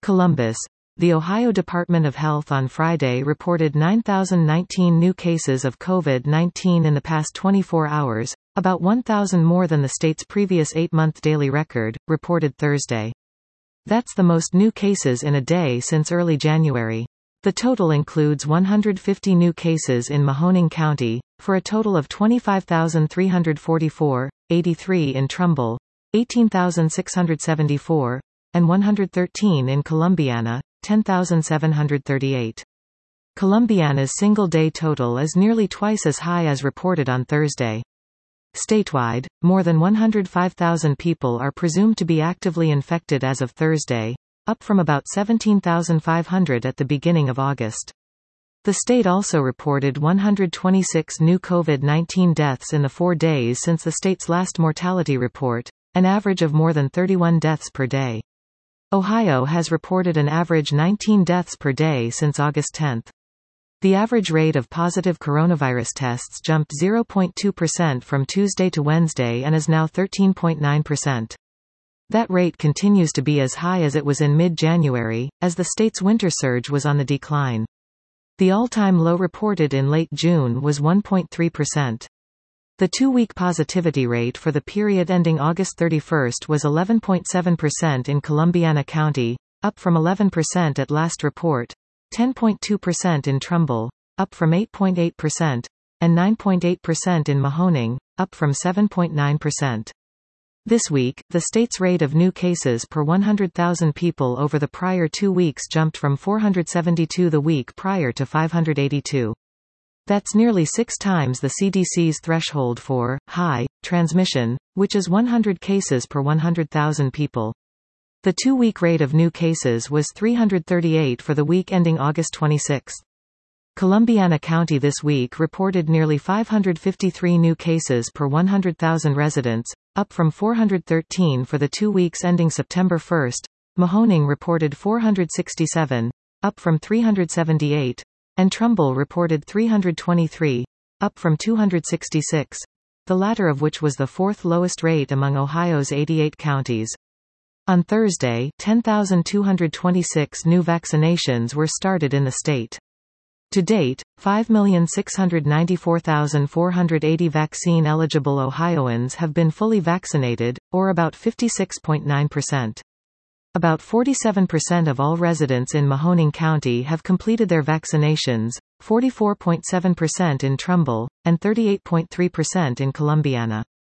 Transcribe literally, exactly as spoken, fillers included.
Columbus. The Ohio Department of Health on Friday reported nine thousand nineteen new cases of COVID nineteen in the past twenty-four hours, about one thousand more than the state's previous eight-month daily record, reported Thursday. That's the most new cases in a day since early January. The total includes one hundred fifty new cases in Mahoning County, for a total of twenty-five thousand three hundred forty-four, eighty-three in Trumbull, eighteen thousand six hundred seventy-four, and one hundred thirteen in Columbiana, ten thousand seven hundred thirty-eight. Columbiana's single-day total is nearly twice as high as reported on Thursday. Statewide, more than one hundred five thousand people are presumed to be actively infected as of Thursday, up from about seventeen thousand five hundred at the beginning of August. The state also reported one hundred twenty-six new COVID nineteen deaths in the four days since the state's last mortality report, an average of more than thirty-one deaths per day. Ohio has reported an average nineteen deaths per day since August tenth. The average rate of positive coronavirus tests jumped zero point two percent from Tuesday to Wednesday and is now thirteen point nine percent. That rate continues to be as high as it was in mid-January, as the state's winter surge was on the decline. The all-time low reported in late June was one point three percent. The two-week positivity rate for the period ending August thirty-first was eleven point seven percent in Columbiana County, up from eleven percent at last report, ten point two percent in Trumbull, up from eight point eight percent, and nine point eight percent in Mahoning, up from seven point nine percent. This week, the state's rate of new cases per one hundred thousand people over the prior two weeks jumped from four hundred seventy-two the week prior to five hundred eighty-two. That's nearly six times the C D C's threshold for high transmission, which is one hundred cases per one hundred thousand people. The two-week rate of new cases was three hundred thirty-eight for the week ending August twenty-sixth. Columbiana County this week reported nearly five hundred fifty-three new cases per one hundred thousand residents, up from four hundred thirteen for the two weeks ending September first. Mahoning reported four hundred sixty-seven, up from three hundred seventy-eight, and Trumbull reported three hundred twenty-three, up from two hundred sixty-six, the latter of which was the fourth lowest rate among Ohio's eighty-eight counties. On Thursday, ten thousand two hundred twenty-six new vaccinations were started in the state. To date, five million six hundred ninety-four thousand four hundred eighty vaccine-eligible Ohioans have been fully vaccinated, or about fifty-six point nine percent. About forty-seven percent of all residents in Mahoning County have completed their vaccinations, forty-four point seven percent in Trumbull, and thirty-eight point three percent in Columbiana.